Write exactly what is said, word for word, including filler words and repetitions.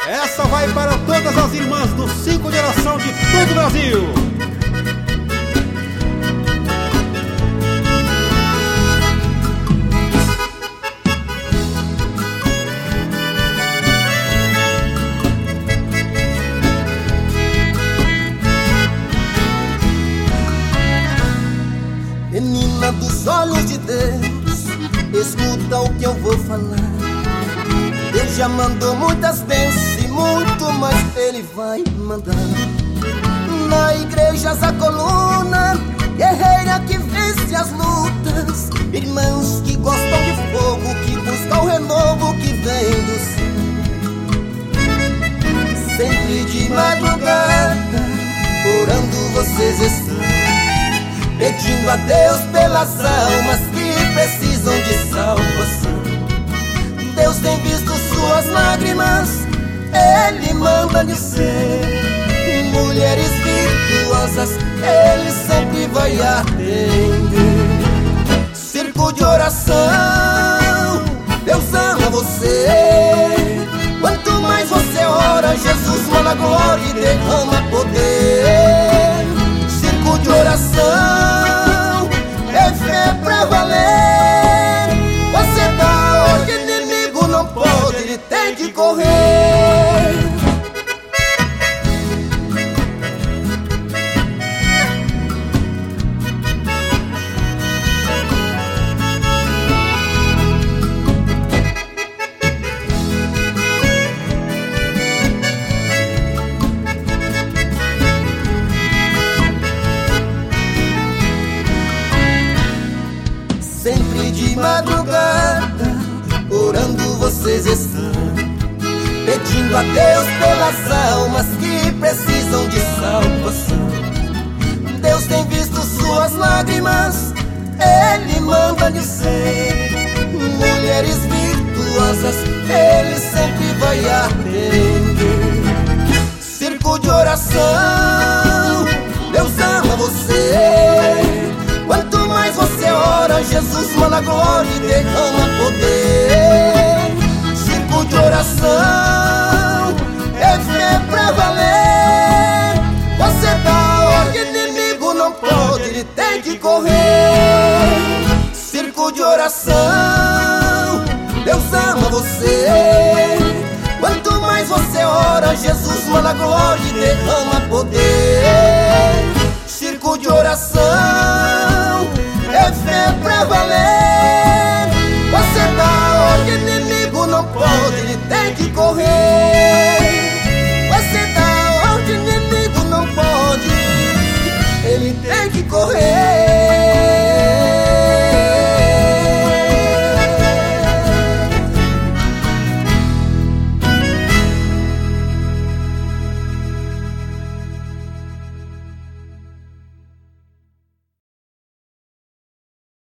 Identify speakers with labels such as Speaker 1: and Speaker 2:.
Speaker 1: Essa vai para todas as irmãs do cinco geração de todo o Brasil.
Speaker 2: Menina dos olhos de Deus, escuta o que eu vou falar. Deus já mandou muitas bênçãos e muito mais Ele vai mandar. Na igreja a coluna, guerreira que vence as lutas, irmãos que gostam de fogo, que buscam o renovo que vem do céu. Sempre de madrugada, orando vocês estão, pedindo a Deus pelas almas que precisam de salvação. Deus tem visto suas lágrimas, Ele manda lhe ser mulheres virtuosas, Ele sempre vai atender. Círculo de oração, Deus ama você. Quanto mais você ora, Jesus manda glória e derrama poder. Círculo de oração, é fé pra valer. Você dá ordem, inimigo não pode, ele tem que correr. Sempre de madrugada, orando vocês estão, pedindo a Deus pelas almas que precisam de salvação. Deus tem visto suas lágrimas, Ele manda lhe ser mulheres virtuosas, Ele sempre vai atender. Círculo de oração, Deus ama você. Quanto mais você ora, Jesus manda glória e derrama poder. Círculo de oração, é fé pra valer. Você dá ordem, inimigo não pode, ele tem que correr. Círculo de oração, Deus ama você. Quanto mais você ora, Jesus manda glória e derrama poder. Círculo de oração, é fé pra valer. Você dá ordem, inimigo não pode, ele tem que correr.